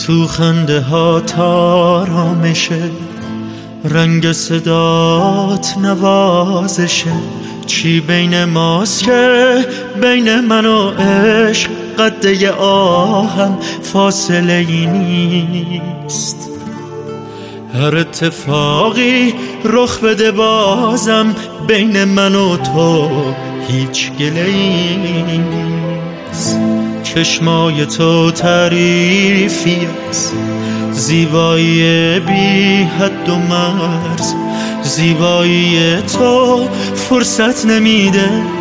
تو خنده ها آرامشه، رنگ صدات نوازشه. چی بین ماست که بین من و عشق قده آهم فاصله ای نیست. هر اتفاقی رخ بده بازم بین من و تو هیچ گله ای نیست. چشمای تو تعریفی است، زیبایی بی حد و مرز. زیبایی تو فرصت نمیده